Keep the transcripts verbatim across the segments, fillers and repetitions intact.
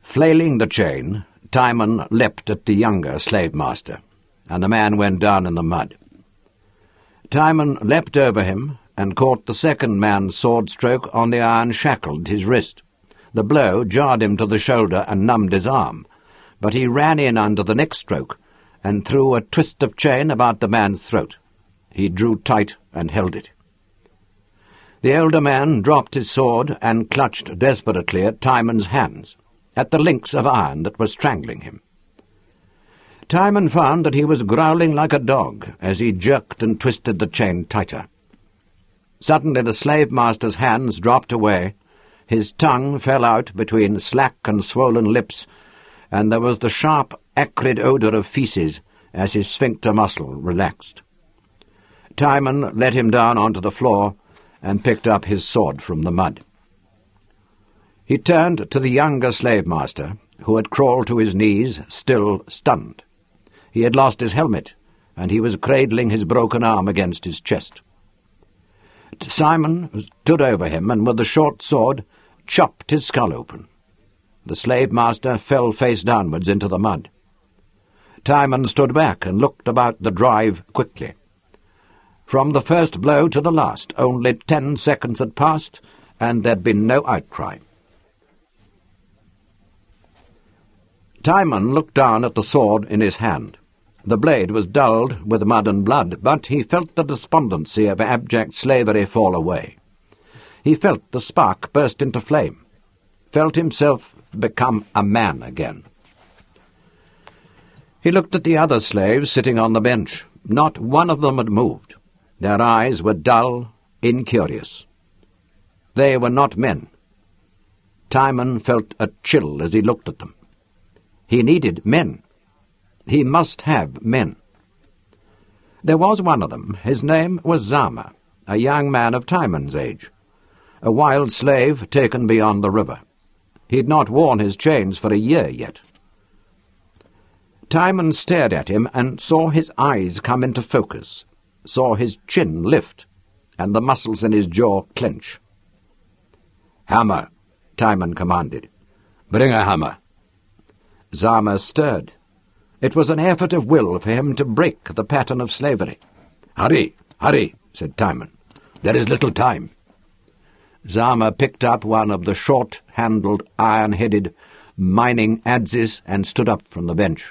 Flailing the chain, Timon leapt at the younger slave-master, and the man went down in the mud. Timon leapt over him and caught the second man's sword stroke on the iron shackle at his wrist. The blow jarred him to the shoulder and numbed his arm, but he ran in under the next stroke and threw a twist of chain about the man's throat. He drew tight and held it. The elder man dropped his sword and clutched desperately at Timon's hands, at the links of iron that were strangling him. Timon found that he was growling like a dog as he jerked and twisted the chain tighter. Suddenly the slave-master's hands dropped away, his tongue fell out between slack and swollen lips, and there was the sharp, acrid odour of faeces as his sphincter muscle relaxed. Timon let him down onto the floor and picked up his sword from the mud. He turned to the younger slave-master, who had crawled to his knees, still stunned. He had lost his helmet, and he was cradling his broken arm against his chest. Simon stood over him and with the short sword chopped his skull open. The slave-master fell face downwards into the mud. Timon stood back and looked about the drive quickly. From the first blow to the last, only ten seconds had passed, and there'd been no outcry. Timon looked down at the sword in his hand. The blade was dulled with mud and blood, but he felt the despondency of abject slavery fall away. He felt the spark burst into flame, felt himself become a man again. He looked at the other slaves sitting on the bench. Not one of them had moved. Their eyes were dull, incurious. They were not men. Timon felt a chill as he looked at them. He needed men. He must have men. There was one of them. His name was Zama, a young man of Timon's age, a wild slave taken beyond the river. He had not worn his chains for a year yet. Timon stared at him and saw his eyes come into focus, saw his chin lift, and the muscles in his jaw clench. "Hammer," Timon commanded. "Bring a hammer." Zama stirred. It was an effort of will for him to break the pattern of slavery. "Hurry, hurry," said Timon. "There is little time." Zama picked up one of the short-handled, iron-headed mining adzes and stood up from the bench.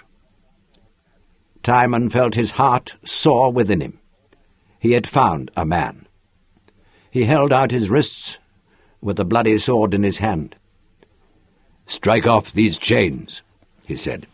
Timon felt his heart soar within him. He had found a man. He held out his wrists with the bloody sword in his hand. "Strike off these chains," he said.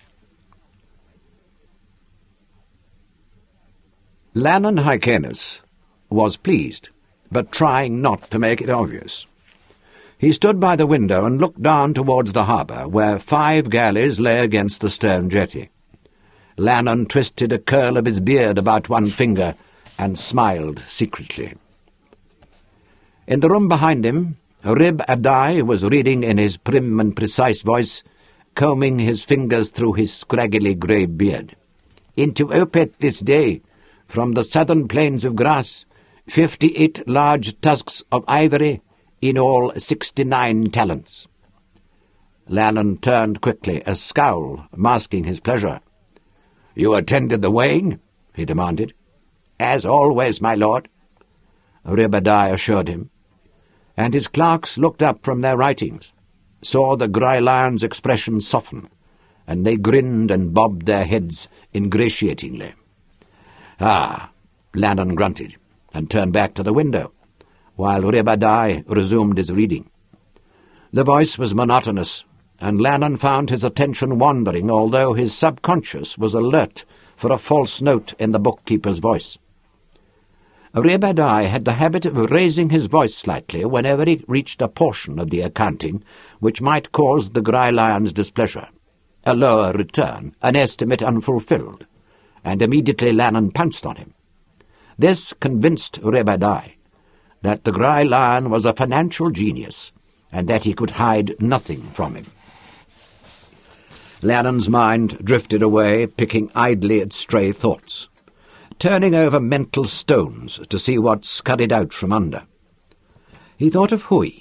Lannon Hyrcanus was pleased, but trying not to make it obvious. He stood by the window and looked down towards the harbour, where five galleys lay against the stern jetty. Lannon twisted a curl of his beard about one finger and smiled secretly. In the room behind him, Rib Adai was reading in his prim and precise voice, combing his fingers through his scraggly grey beard. "Into Opet this day, from the southern plains of grass, fifty-eight large tusks of ivory, in all sixty-nine talents." Lannon turned quickly, a scowl masking his pleasure. "You attended the weighing?" he demanded. "As always, my lord," Rib Adai assured him, and his clerks looked up from their writings, saw the Grey Lion's expression soften, and they grinned and bobbed their heads ingratiatingly. "Ah," Lannon grunted, and turned back to the window, while Rib Adai resumed his reading. The voice was monotonous, and Lannon found his attention wandering, although his subconscious was alert for a false note in the bookkeeper's voice. Rib Adai had the habit of raising his voice slightly whenever he reached a portion of the accounting which might cause the Grey Lion's displeasure, a lower return, an estimate unfulfilled, and immediately Lannon pounced on him. This convinced Rib Adai that the Grey Lion was a financial genius, and that he could hide nothing from him. Lannon's mind drifted away, picking idly at stray thoughts, turning over mental stones to see what scurried out from under. He thought of Hui,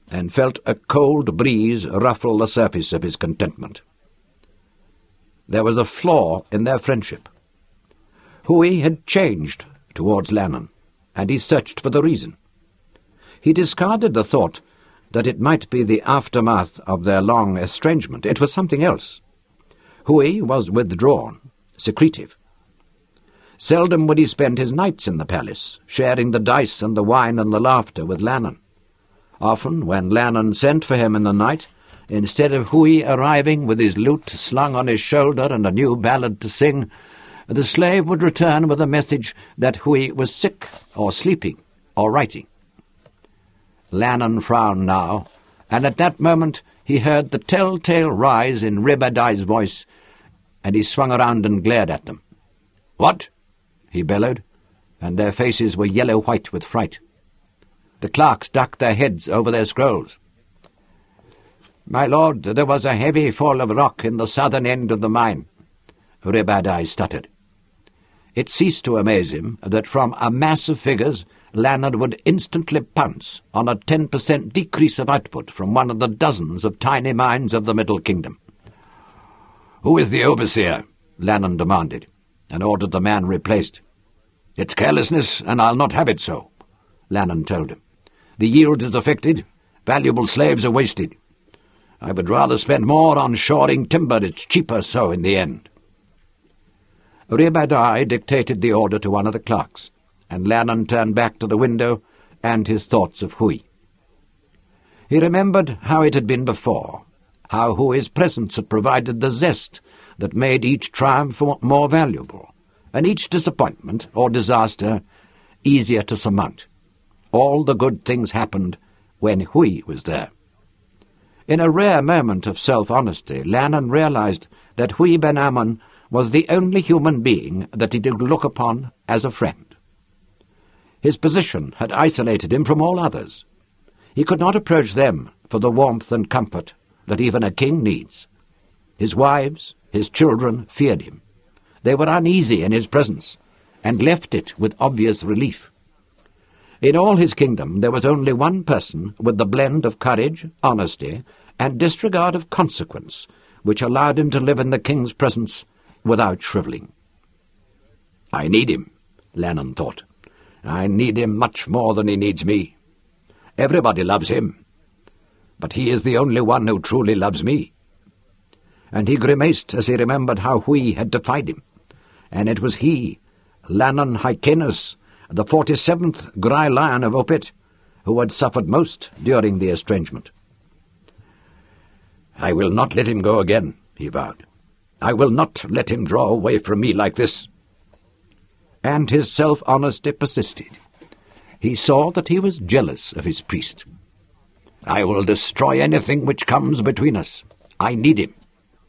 and felt a cold breeze ruffle the surface of his contentment. There was a flaw in their friendship. Huey had changed towards Lannon, and he searched for the reason. He discarded the thought that it might be the aftermath of their long estrangement. It was something else. Huey was withdrawn, secretive. Seldom would he spend his nights in the palace, sharing the dice and the wine and the laughter with Lannon. Often, when Lannon sent for him in the night, instead of Huey arriving with his lute slung on his shoulder and a new ballad to sing, the slave would return with a message that Huey was sick, or sleeping, or writing. Lannon frowned now, and at that moment he heard the telltale rise in Ribadai's voice, and he swung around and glared at them. "What?" he bellowed, and their faces were yellow-white with fright. The clerks ducked their heads over their scrolls. "My lord, there was a heavy fall of rock in the southern end of the mine," Ribadai stuttered. It ceased to amaze him that from a mass of figures Lannon would instantly pounce on a ten percent decrease of output from one of the dozens of tiny mines of the Middle Kingdom. "Who is the overseer?" Lannon demanded, and ordered the man replaced. "It's carelessness, and I'll not have it so," Lannon told him. "The yield is affected, valuable slaves are wasted. I would rather spend more on shoring timber. It's cheaper so in the end." Ribadai dictated the order to one of the clerks, and Lannon turned back to the window and his thoughts of Huey. He remembered how it had been before, how Huey's presence had provided the zest that made each triumph more valuable, and each disappointment or disaster easier to surmount. All the good things happened when Huey was there. In a rare moment of self-honesty, Lannon realized that Huey Ben Ammon was the only human being that he could look upon as a friend. His position had isolated him from all others. He could not approach them for the warmth and comfort that even a king needs. His wives, his children feared him. They were uneasy in his presence, and left it with obvious relief. In all his kingdom there was only one person with the blend of courage, honesty, and disregard of consequence which allowed him to live in the king's presence without shrivelling. "I need him," Lannon thought. "I need him much more than he needs me. Everybody loves him, but he is the only one who truly loves me." And he grimaced as he remembered how Huey had defied him, and it was he, Lannon Hyrcanus, the forty-seventh Grey Lion of Opet, who had suffered most during the estrangement. "I will not let him go again," he vowed. "I will not let him draw away from me like this." And his self-honesty persisted. He saw that he was jealous of his priest. "I will destroy anything which comes between us. I need him."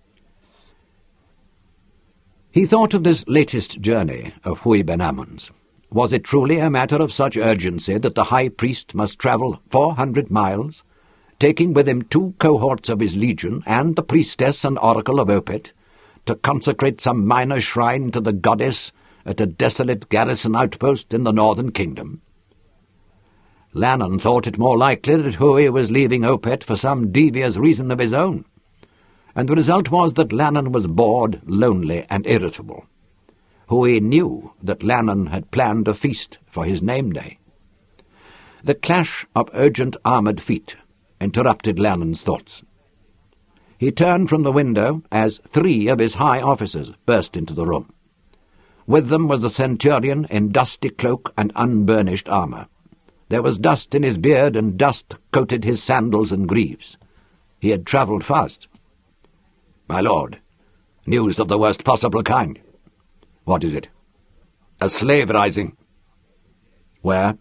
He thought of this latest journey of Huey Ben Ammon's. Was it truly a matter of such urgency that the high priest must travel four hundred miles, taking with him two cohorts of his legion and the priestess and oracle of Opet, to consecrate some minor shrine to the goddess at a desolate garrison outpost in the northern kingdom? Lannon thought it more likely that Huey was leaving Opet for some devious reason of his own, and the result was that Lannon was bored, lonely, and irritable. Huey knew that Lannon had planned a feast for his name-day. The clash of urgent armoured feet interrupted Lannon's thoughts. He turned from the window as three of his high officers burst into the room. With them was the centurion in dusty cloak and unburnished armour. There was dust in his beard, and dust coated his sandals and greaves. He had travelled fast. "My lord, news of the worst possible kind." "What is it?" "A slave rising." "Where?"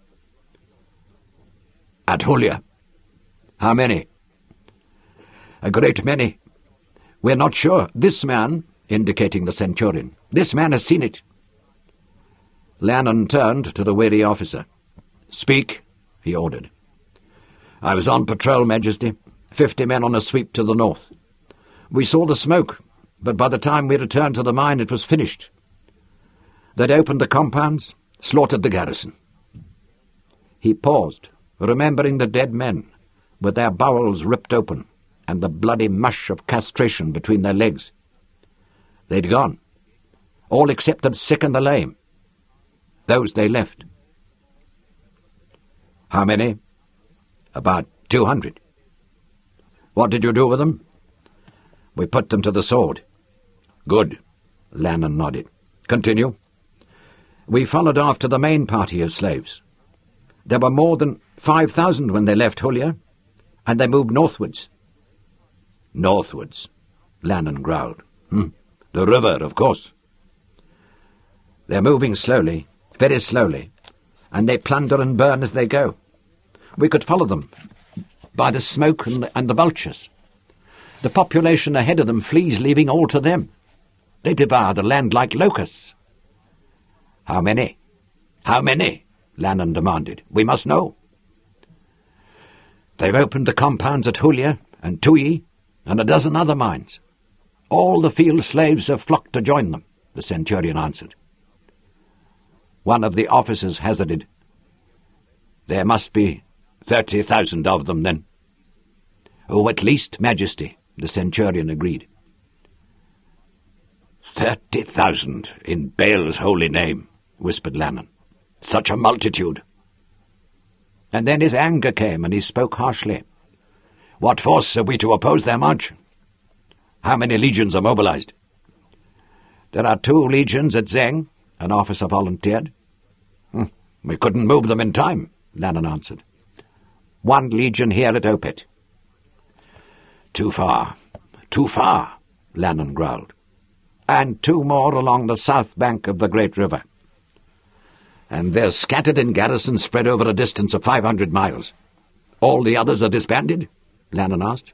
"At Hulia." "How many?" "A great many. We're not sure. This man," indicating the centurion, "this man has seen it." Lannon turned to the weary officer. "Speak," he ordered. "I was on patrol, Majesty. Fifty men on a sweep to the north. We saw the smoke, but by the time we returned to the mine it was finished. They'd opened the compounds, slaughtered the garrison." He paused, remembering the dead men, with their bowels ripped open and the bloody mush of castration between their legs. They'd gone, all except the sick and the lame. Those they left. How many? About two hundred. What did you do with them? We put them to the sword. Good, Lannon nodded. Continue. We followed after the main party of slaves. There were more than five thousand when they left Hulia, and they moved northwards. Northwards, Lannon growled. Hmm. The river, of course. They're moving slowly, very slowly, and they plunder and burn as they go. We could follow them by the smoke and the, and the vultures. The population ahead of them flees, leaving all to them. They devour the land like locusts. How many? How many? Lannon demanded. We must know. They've opened the compounds at Hulia and Tui and a dozen other mines. All the field slaves have flocked to join them, the centurion answered. One of the officers hazarded. There must be thirty thousand of them, then. Oh, at least, Majesty, the centurion agreed. Thirty thousand, in Baal's holy name, whispered Lannon. Such a multitude. And then his anger came, and he spoke harshly. What force have we to oppose their march? How many legions are mobilized? There are two legions at Zeng, an officer volunteered. Hmm. We couldn't move them in time, Lannon answered. One legion here at Opet. Too far, too far, Lannon growled. And two more along the south bank of the great river. And they're scattered in garrisons spread over a distance of five hundred miles. All the others are disbanded? Lannon asked.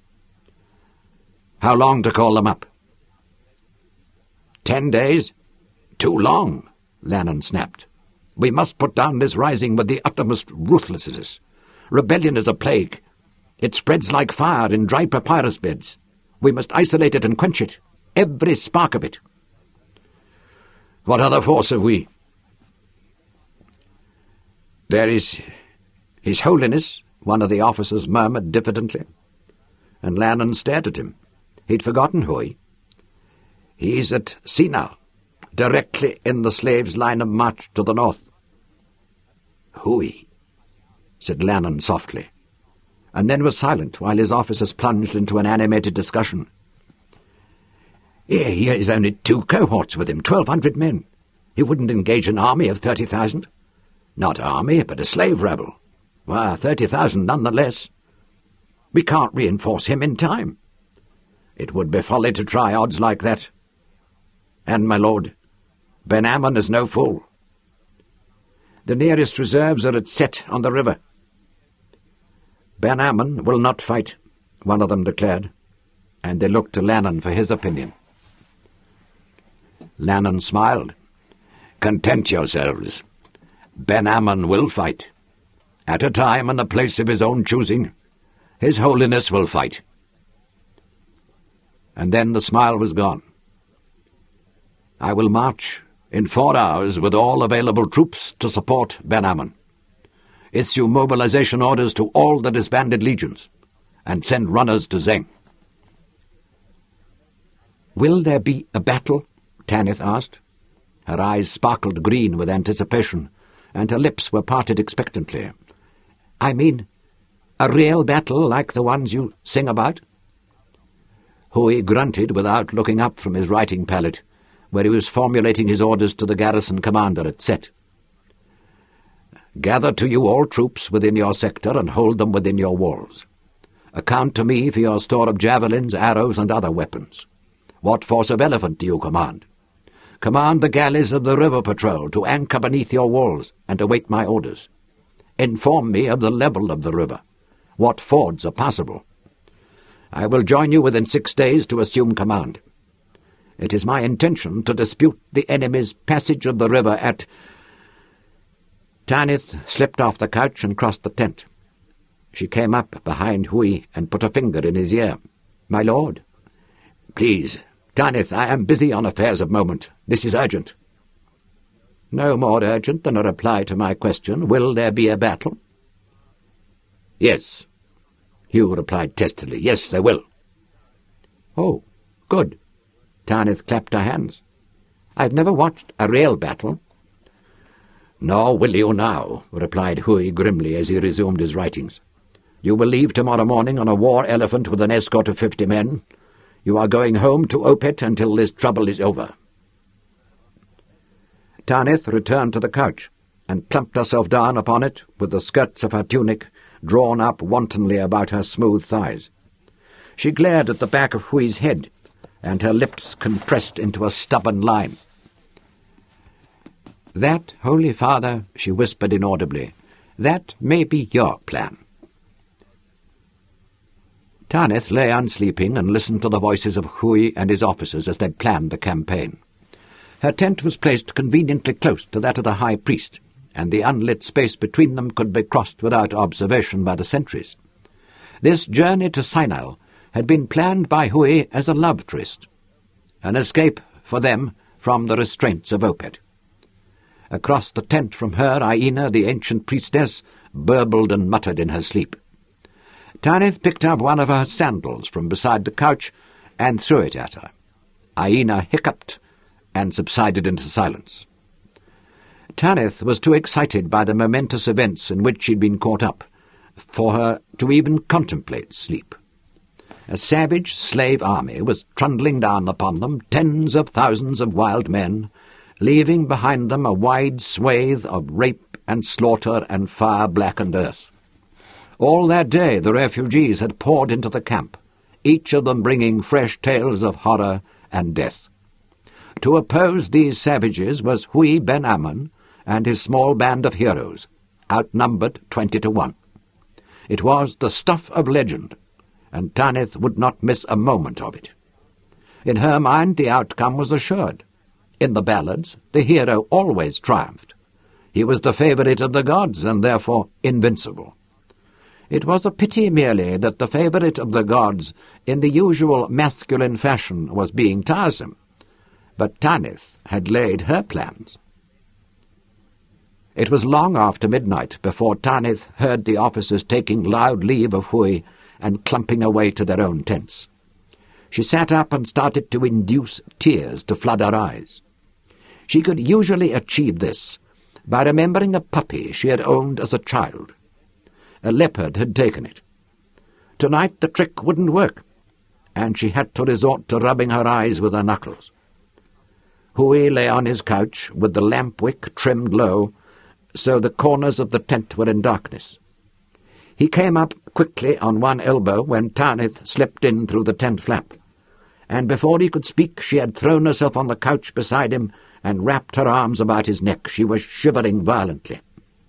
How long to call them up? Ten days? Too long, Lannon snapped. We must put down this rising with the uttermost ruthlessness. Rebellion is a plague. It spreads like fire in dry papyrus beds. We must isolate it and quench it, every spark of it. What other force have we? There is His Holiness, one of the officers murmured diffidently, and Lannon stared at him. He'd forgotten Hui. He's at Sinal, directly in the slaves' line of march to the north. Hui, said Lannon softly, and then was silent while his officers plunged into an animated discussion. He has only two cohorts with him, twelve hundred men. He wouldn't engage an army of thirty thousand. Not army, but a slave rebel. Well, thirty thousand nonetheless. We can't reinforce him in time. It would be folly to try odds like that. And, my lord, Ben Ammon is no fool. The nearest reserves are at Set on the river. Ben Ammon will not fight, one of them declared, and they looked to Lannon for his opinion. Lannon smiled. Content yourselves. Ben Ammon will fight. At a time and a place of his own choosing, His Holiness will fight. And then the smile was gone. I will march in four hours with all available troops to support Ben Ammon. Issue mobilization orders to all the disbanded legions, and send runners to Zeng. Will there be a battle? Tanith asked. Her eyes sparkled green with anticipation, and her lips were parted expectantly. I mean, a real battle like the ones you sing about? Hui grunted without looking up from his writing pallet, where he was formulating his orders to the garrison commander at Set. Gather to you all troops within your sector and hold them within your walls. Account to me for your store of javelins, arrows, and other weapons. What force of elephant do you command? Command the galleys of the river patrol to anchor beneath your walls and await my orders. Inform me of the level of the river. What fords are passable? I will join you within six days to assume command. It is my intention to dispute the enemy's passage of the river at... Tanith slipped off the couch and crossed the tent. She came up behind Hui and put a finger in his ear. My lord. Please, Tanith, I am busy on affairs of moment. This is urgent. No more urgent than a reply to my question. Will there be a battle? Yes, Hugh replied testily. "Yes, they will." "Oh, good." Tanith clapped her hands. "I've never watched a real battle." "Nor will you now," replied Hui grimly as he resumed his writings. "You will leave tomorrow morning on a war elephant with an escort of fifty men. You are going home to Opet until this trouble is over." Tanith returned to the couch and plumped herself down upon it with the skirts of her tunic drawn up wantonly about her smooth thighs. She glared at the back of Hui's head, and her lips compressed into a stubborn line. "That, Holy Father," she whispered inaudibly, "that may be your plan." Tanith lay unsleeping and listened to the voices of Hui and his officers as they planned the campaign. Her tent was placed conveniently close to that of the high priest, and the unlit space between them could be crossed without observation by the sentries. This journey to Sinai had been planned by Hui as a love tryst, an escape for them from the restraints of Opet. Across the tent from her, Aina, the ancient priestess, burbled and muttered in her sleep. Tanith picked up one of her sandals from beside the couch and threw it at her. Aina hiccuped and subsided into silence. Tanith was too excited by the momentous events in which she'd been caught up for her to even contemplate sleep. A savage slave army was trundling down upon them, tens of thousands of wild men, leaving behind them a wide swathe of rape and slaughter and fire-blackened earth. All that day the refugees had poured into the camp, each of them bringing fresh tales of horror and death. To oppose these savages was Hui ben Ammon and his small band of heroes, outnumbered twenty to one. It was the stuff of legend, and Tanith would not miss a moment of it. In her mind the outcome was assured. In the ballads, the hero always triumphed. He was the favourite of the gods, and therefore invincible. It was a pity merely that the favourite of the gods, in the usual masculine fashion, was being tiresome. But Tanith had laid her plans. It was long after midnight before Tanith heard the officers taking loud leave of Hui and clumping away to their own tents. She sat up and started to induce tears to flood her eyes. She could usually achieve this by remembering a puppy she had owned as a child. A leopard had taken it. Tonight the trick wouldn't work, and she had to resort to rubbing her eyes with her knuckles. Hui lay on his couch with the lamp wick trimmed low, so the corners of the tent were in darkness. He came up quickly on one elbow when Tanith slipped in through the tent flap, and before he could speak she had thrown herself on the couch beside him and wrapped her arms about his neck. She was shivering violently.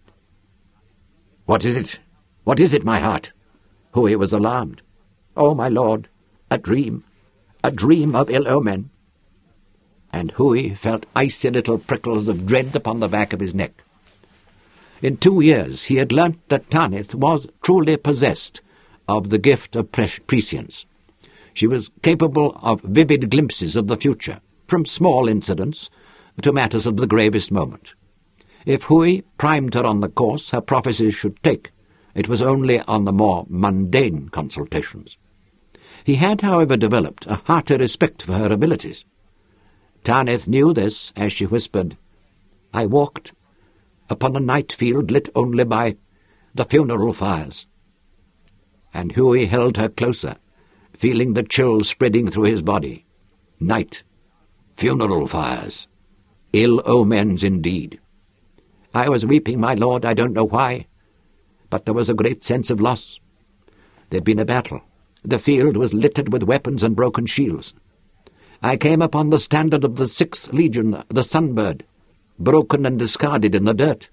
"What is it? What is it, my heart?" Hui was alarmed. "Oh, my lord, a dream, a dream of ill omen." And Hui felt icy little prickles of dread upon the back of his neck. In two years he had learnt that Tanith was truly possessed of the gift of prescience. She was capable of vivid glimpses of the future, from small incidents to matters of the gravest moment. If Hui primed her on the course her prophecies should take, it was only on the more mundane consultations. He had, however, developed a hearty respect for her abilities. Tanith knew this as she whispered, "I walked upon a night field lit only by the funeral fires." And Hui held her closer, feeling the chill spreading through his body. Night, funeral fires, ill omens indeed. "I was weeping, my lord, I don't know why, but there was a great sense of loss. There'd been a battle. The field was littered with weapons and broken shields. I came upon the standard of the Sixth Legion, the Sunbird, broken and discarded in the dirt."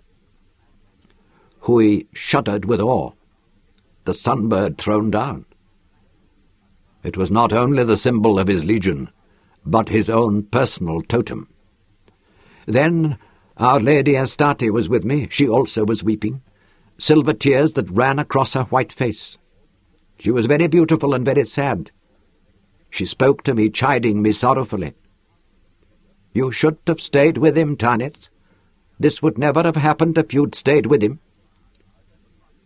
Hui shuddered with awe. The Sunbird thrown down. It was not only the symbol of his legion, but his own personal totem. Then Our Lady Astarte was with me. She also was weeping, silver tears that ran across her white face. She was very beautiful and very sad. She spoke to me, chiding me sorrowfully. "You should have stayed with him, Tanith. This would never have happened if you'd stayed with him."